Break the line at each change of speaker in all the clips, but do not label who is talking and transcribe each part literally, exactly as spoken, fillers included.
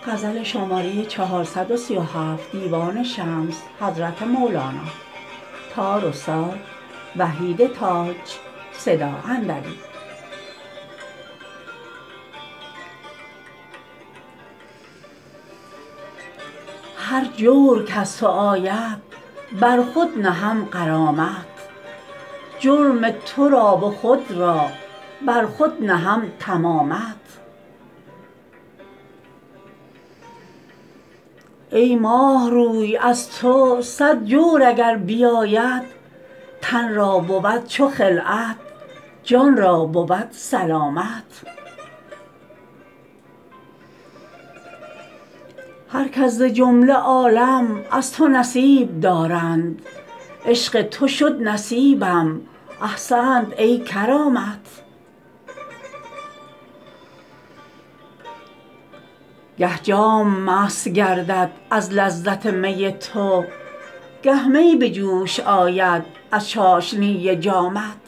غزل شماره چهارصد و سی و هفت دیوان شمس حضرت مولانا تار استاد وحید تاج صدا اندری. هر جور کز تو آید بر خود نهم غرامت، جرم تو را و خود را بر خود نهم تمامت. ای ماه روی از تو صد جور اگر بیاید، تن را بود چو خلعت جان را بود سلامت. هر کس ز جمله عالم از تو نصیب دارند، عشق تو شد نصیبم احسنت ای کرامت. گه جام مست گردد از لذت می تو، گه می به جوش آید از چاشنی جامت.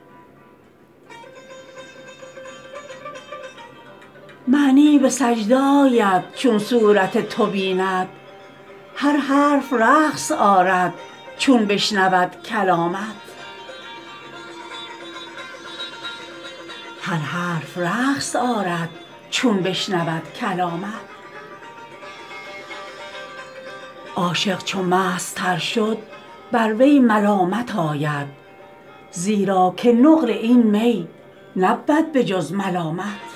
معنی به سجده آید چون صورت تو بیند، هر حرف رقص آرد چون بشنود کلامت. هر حرف رقص آرد چون بشنود کلامت. عاشق چو مست تر شد بر وی ملامت آید، زیرا که نقل این می نبود به جز ملامت.